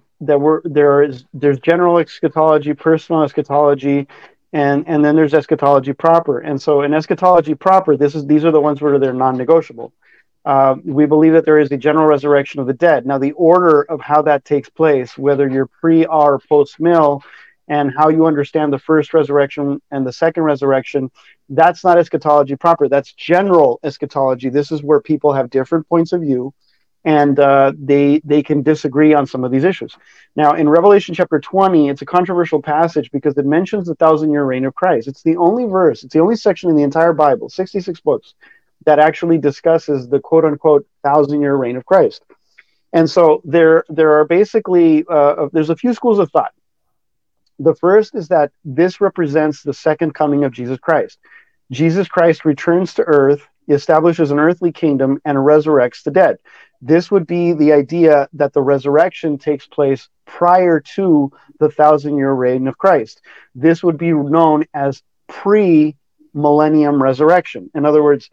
that there's general eschatology, personal eschatology, and then there's eschatology proper. And so in eschatology proper, these are the ones where they're non-negotiable. We believe that there is a general resurrection of the dead. Now, the order of how that takes place, whether you're pre or post-mill, and how you understand the first resurrection and the second resurrection, that's not eschatology proper. That's general eschatology. This is where people have different points of view, and they can disagree on some of these issues. Now, in Revelation chapter 20, it's a controversial passage because it mentions the 1,000-year reign of Christ. It's the only verse, it's the only section in the entire Bible, 66 books, that actually discusses the quote-unquote 1,000-year reign of Christ. And so there are basically, there's a few schools of thought. The first is that this represents the second coming of Jesus Christ. Jesus Christ returns to earth, establishes an earthly kingdom, and resurrects the dead. This would be the idea that the resurrection takes place prior to the 1,000-year reign of Christ. This would be known as pre-millennium resurrection. In other words,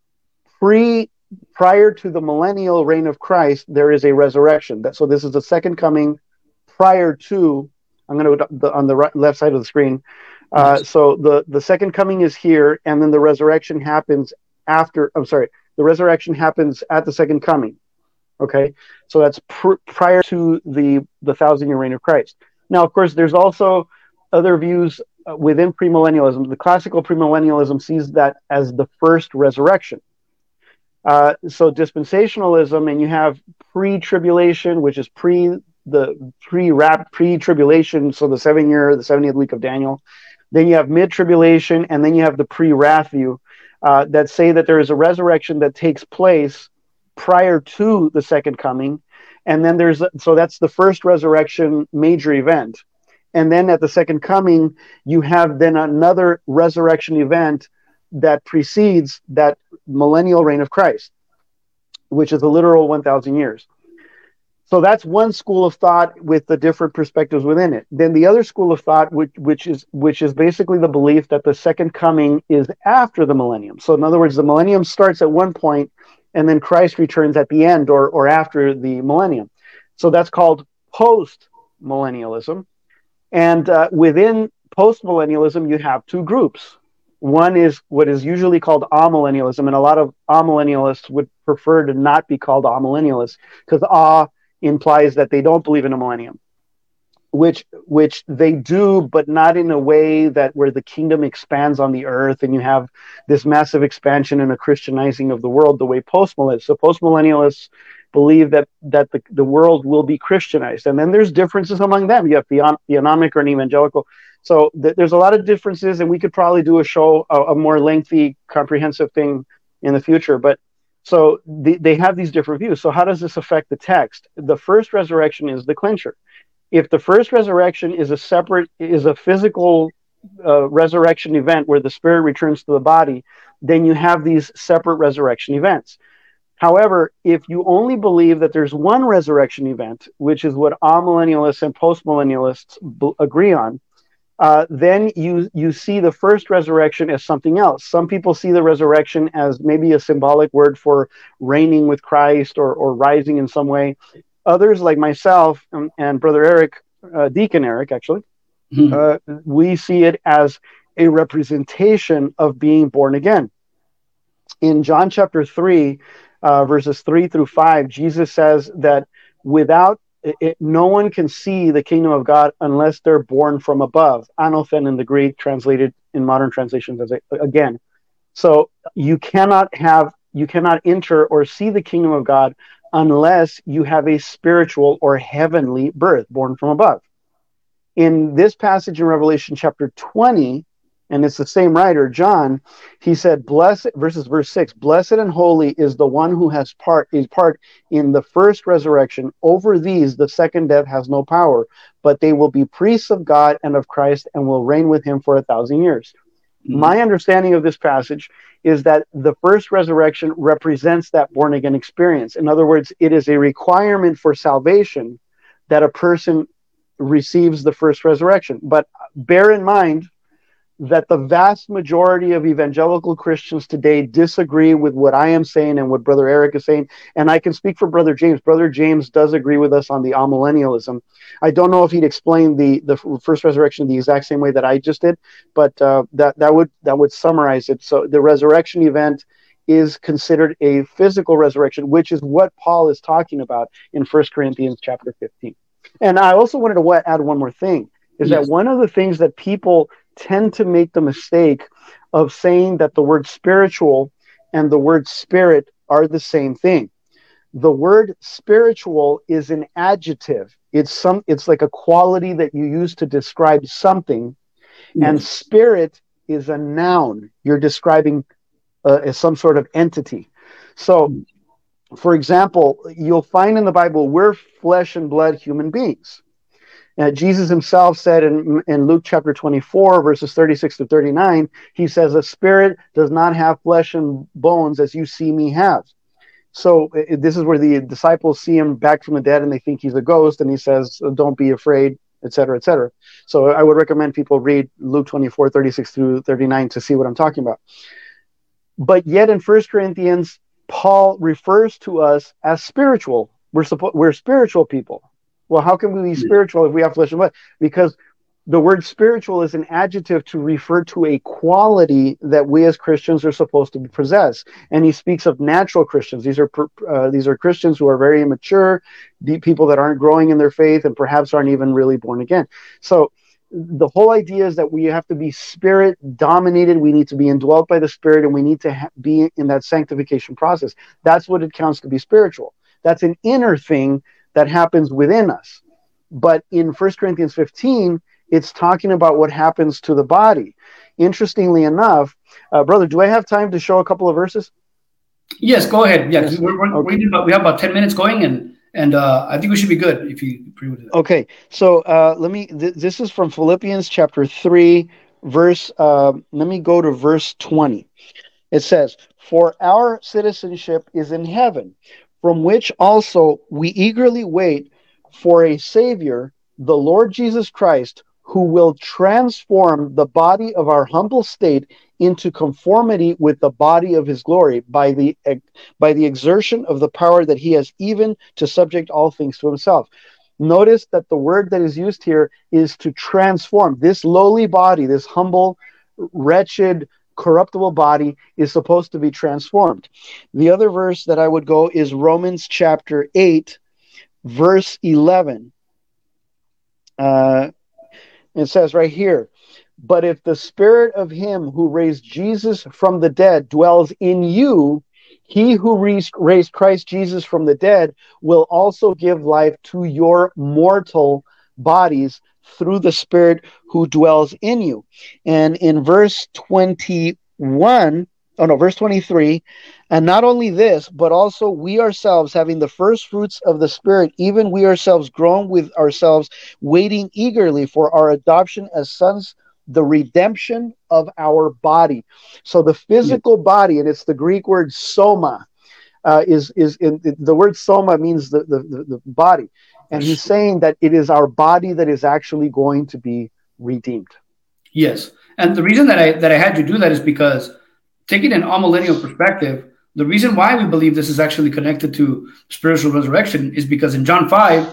prior to the millennial reign of Christ, there is a resurrection. So this is the second coming prior to, I'm going to go on the left side of the screen. So the second coming is here, and then the resurrection happens the resurrection happens at the second coming. Okay, so that's prior to the 1,000-year reign of Christ. Now, of course, there's also other views within premillennialism. The classical premillennialism sees that as the first resurrection. So dispensationalism, and you have pre-tribulation, which is pre-tribulation, so the 70th week of Daniel. Then you have mid-tribulation, and then you have the pre-wrath view that say that there is a resurrection that takes place prior to the second coming, and then so that's the first resurrection major event, and then at the second coming you have then another resurrection event that precedes that millennial reign of Christ, which is a literal 1,000 years. So that's one school of thought with the different perspectives within it. Then the other school of thought, which is basically the belief that the second coming is after the millennium. So in other words, the millennium starts at one point, and then Christ returns at the end or after the millennium. So that's called post-millennialism. And within post-millennialism, you have two groups. One is what is usually called amillennialism, and a lot of amillennialists would prefer to not be called amillennialists because implies that they don't believe in a millennium, which they do, but not in a way that where the kingdom expands on the earth and you have this massive expansion and a Christianizing of the world the way postmillennialists. So postmillennialists believe that the world will be Christianized, and then there's differences among them. You have theonomic or an evangelical. So there's a lot of differences, and we could probably do a more lengthy, comprehensive thing in the future, but. So they have these different views. So how does this affect the text? The first resurrection is the clincher. If the first resurrection is a physical resurrection event where the spirit returns to the body, then you have these separate resurrection events. However, if you only believe that there's one resurrection event, which is what amillennialists and postmillennialists agree on, then you see the first resurrection as something else. Some people see the resurrection as maybe a symbolic word for reigning with Christ or rising in some way. Others, like myself and Brother Eric, Deacon Eric, actually, we see it as a representation of being born again. In John chapter 3, verses 3 through 5, Jesus says that no one can see the kingdom of God unless they're born from above. Anothen in the Greek, translated in modern translations as again. So you cannot enter or see the kingdom of God unless you have a spiritual or heavenly birth, born from above. In this passage in Revelation chapter 20, and it's the same writer, John, he said, verse 6, blessed and holy is the one who has part in the first resurrection. Over these, the second death has no power, but they will be priests of God and of Christ and will reign with him for 1,000 years. Mm-hmm. My understanding of this passage is that the first resurrection represents that born again experience. In other words, it is a requirement for salvation that a person receives the first resurrection. But bear in mind that the vast majority of evangelical Christians today disagree with what I am saying and what Brother Eric is saying. And I can speak for Brother James. Brother James does agree with us on the amillennialism. I don't know if he'd explain the first resurrection the exact same way that I just did, but that would summarize it. So the resurrection event is considered a physical resurrection, which is what Paul is talking about in 1 Corinthians chapter 15. And I also wanted to add one more thing, is that one of the things that people tend to make the mistake of saying that the word spiritual and the word spirit are the same thing. The word spiritual is an adjective. It's like a quality that you use to describe something, and spirit is a noun. You're describing some sort of entity. So, for example, you'll find in the Bible we're flesh and blood human beings. Jesus himself said in Luke chapter 24, verses 36 to 39, he says, a spirit does not have flesh and bones as you see me have. So this is where the disciples see him back from the dead and they think he's a ghost, and he says, don't be afraid, etc., etc. So I would recommend people read Luke 24, 36 through 39 to see what I'm talking about. But yet in 1 Corinthians, Paul refers to us as spiritual. We're spiritual people. Well, how can we be spiritual if we have flesh and blood? Because the word spiritual is an adjective to refer to a quality that we as Christians are supposed to possess. And he speaks of natural Christians. These are Christians who are very immature, people that aren't growing in their faith and perhaps aren't even really born again. So the whole idea is that we have to be spirit dominated. We need to be indwelt by the Spirit, and we need to be in that sanctification process. That's what it counts to be spiritual. That's an inner thing that happens within us. But in 1 Corinthians 15, it's talking about what happens to the body. Interestingly enough, brother, do I have time to show a couple of verses? Yes, go ahead. Yeah, we have about 10 minutes going, and I think we should be good if you agree with it. Okay, so this is from Philippians chapter 3, let me go to verse 20. It says, "For our citizenship is in heaven, from which also we eagerly wait for a Savior, the Lord Jesus Christ, who will transform the body of our humble state into conformity with the body of his glory by the exertion of the power that he has, even to subject all things to himself." Notice that the word that is used here is to transform. This lowly body, this humble, wretched, corruptible body is supposed to be transformed. The other verse that I would go is Romans chapter 8, verse 11. It says right here, "But if the spirit of him who raised Jesus from the dead dwells in you, he who raised Christ Jesus from the dead will also give life to your mortal bodies through the Spirit who dwells in you." And in verse 23, "And not only this, but also we ourselves, having the first fruits of the Spirit, even we ourselves groan with ourselves, waiting eagerly for our adoption as sons, the redemption of our body." So the physical body, and it's the Greek word soma, the word soma means the body. And he's saying that it is our body that is actually going to be redeemed. Yes. And the reason that I had to do that is because, taking an amillennial perspective, the reason why we believe this is actually connected to spiritual resurrection is because in John 5,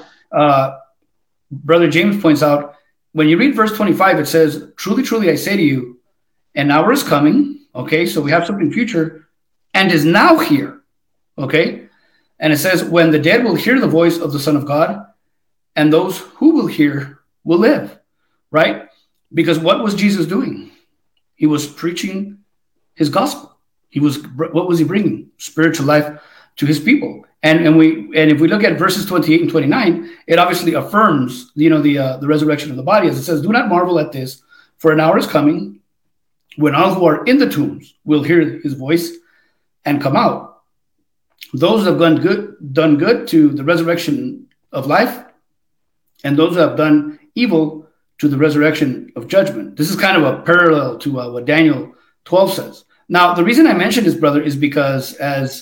Brother James points out, when you read verse 25, it says, "Truly, truly, I say to you, an hour is coming." Okay, so we have something future, "and is now here." Okay, and it says, "When the dead will hear the voice of the Son of God, and those who will hear will live." Right? Because what was Jesus doing? He was preaching his gospel. What was he bringing? Spiritual life to his people. And if we look at verses 28 and 29, it obviously affirms, the resurrection of the body, as it says, "Do not marvel at this, for an hour is coming when all who are in the tombs will hear his voice and come out. Those who have done good to the resurrection of life, and those who have done evil to the resurrection of judgment." This is kind of a parallel to what Daniel 12 says. Now, the reason I mentioned this, brother, is because as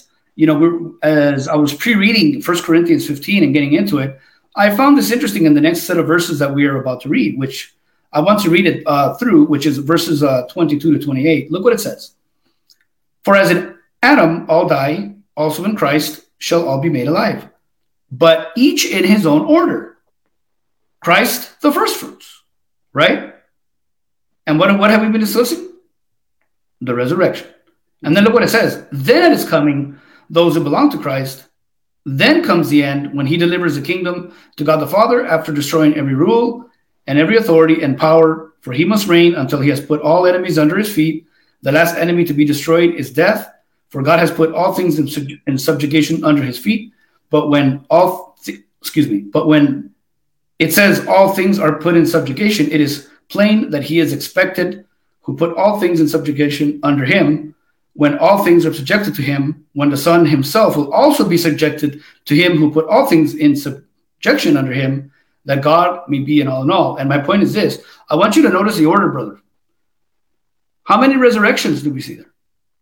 I was pre-reading 1 Corinthians 15 and getting into it, I found this interesting in the next set of verses that we are about to read, which I want to read it through, which is verses 22 to 28. Look what it says. "For as in Adam all die, also in Christ shall all be made alive, but each in his own order. Christ the first fruits." Right? And what have we been discussing? The resurrection. And then look what it says. "Then is coming those who belong to Christ. Then comes the end, when he delivers the kingdom to God the Father, after destroying every rule and every authority and power, for he must reign until he has put all enemies under his feet. The last enemy to be destroyed is death, for God has put all things in subjugation under his feet. But when it says all things are put in subjugation, it is plain that he is expected who put all things in subjugation under him. When all things are subjected to him, when the Son himself will also be subjected to him who put all things in subjection under him, that God may be in all in all." And my point is this. I want you to notice the order, brother. How many resurrections do we see there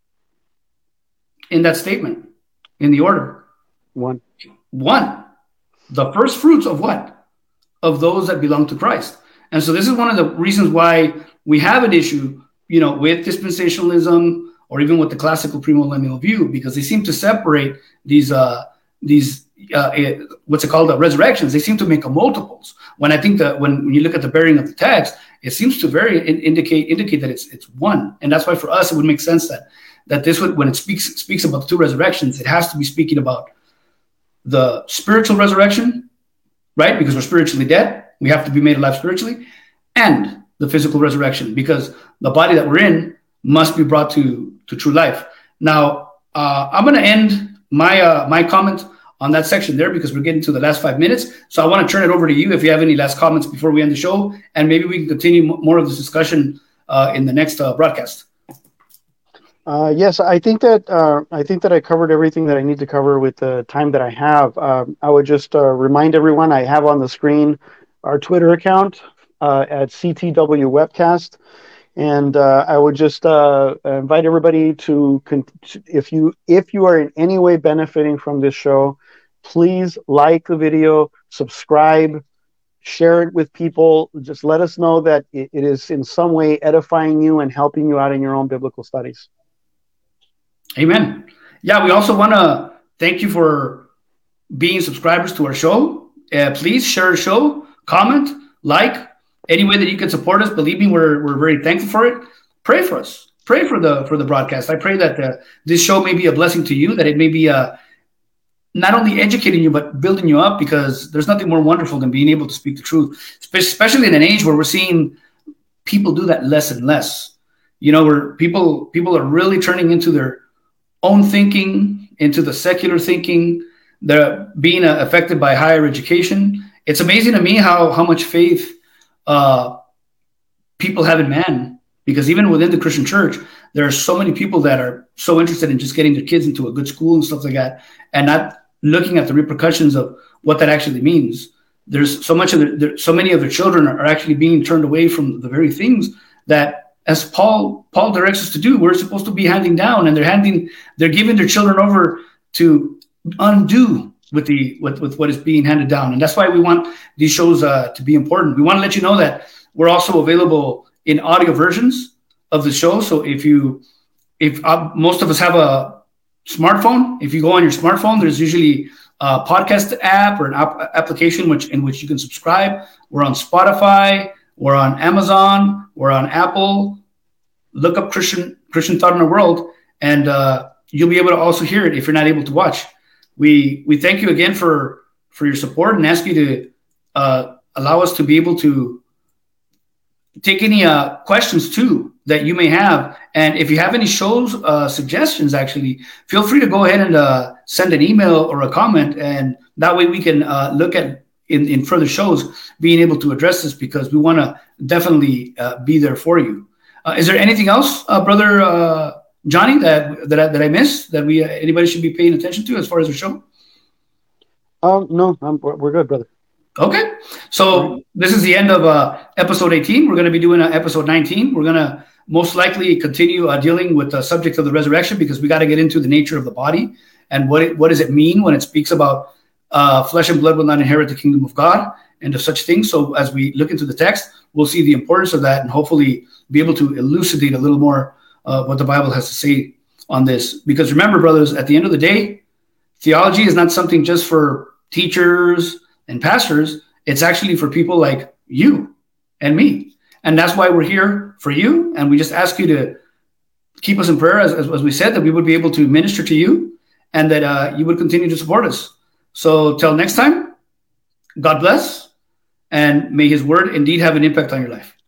in that statement, in the order? One. The first fruits of what? Of those that belong to Christ. And so this is one of the reasons why we have an issue, with dispensationalism, or even with the classical premillennial view, because they seem to separate these resurrections. They seem to make them multiples. When I think that when you look at the bearing of the text, it seems to indicate that it's one. And that's why for us it would make sense that this would, when it speaks about the two resurrections, it has to be speaking about the spiritual resurrection, right? Because we're spiritually dead, we have to be made alive spiritually, and the physical resurrection, because the body that we're in must be brought to true life. Now, I'm going to end my comment on that section there because we're getting to the last 5 minutes. So I want to turn it over to you if you have any last comments before we end the show, and maybe we can continue more of this discussion in the next broadcast. Yes, I think that I covered everything that I need to cover with the time that I have. I would just remind everyone I have on the screen our Twitter account at CTW Webcast, and I would just invite everybody to if you are in any way benefiting from this show, please like the video, subscribe, share it with people. Just let us know that it is in some way edifying you and helping you out in your own biblical studies. Amen. Yeah, we also want to thank you for being subscribers to our show. Please share the show, comment, like, any way that you can support us. Believe me, we're very thankful for it. Pray for us. Pray for the broadcast. I pray that this show may be a blessing to you, that it may be not only educating you, but building you up, because there's nothing more wonderful than being able to speak the truth, especially in an age where we're seeing people do that less and less. You know, where people are really turning into their own thinking, into the secular thinking. They're being affected by higher education. It's amazing to me how much faith people have in man, because even within the Christian church, there are so many people that are so interested in just getting their kids into a good school and stuff like that, and not looking at the repercussions of what that actually means. There's so many of their children are actually being turned away from the very things that, as Paul directs us to do, we're supposed to be handing down, and they're giving their children over to undo with what is being handed down. And that's why we want these shows to be important. We want to let you know that we're also available in audio versions of the show. So if most of us have a smartphone, if you go on your smartphone, there's usually a podcast app or an application in which you can subscribe. We're on Spotify, we're on Amazon, we're on Apple. Look up Christian Thought in the World, and you'll be able to also hear it if you're not able to watch. We thank you again for your support, and ask you to allow us to be able to take any questions too that you may have. And if you have any shows suggestions, actually, feel free to go ahead and send an email or a comment, and that way we can look at in further shows being able to address this, because we want to definitely be there for you. Is there anything else, Brother Johnny, that I missed that anybody should be paying attention to as far as the show? No, we're good, brother. Okay, so this is the end of episode 18. We're going to be doing episode 19. We're going to most likely continue dealing with the subject of the resurrection, because we got to get into the nature of the body and what does it mean when it speaks about flesh and blood will not inherit the kingdom of God and of such things. So as we look into the text, we'll see the importance of that and hopefully be able to elucidate a little more what the Bible has to say on this. Because remember, brothers, at the end of the day, theology is not something just for teachers and pastors. It's actually for people like you and me. And that's why we're here for you. And we just ask you to keep us in prayer, as we said, that we would be able to minister to you and that you would continue to support us. So till next time, God bless, and may his word indeed have an impact on your life.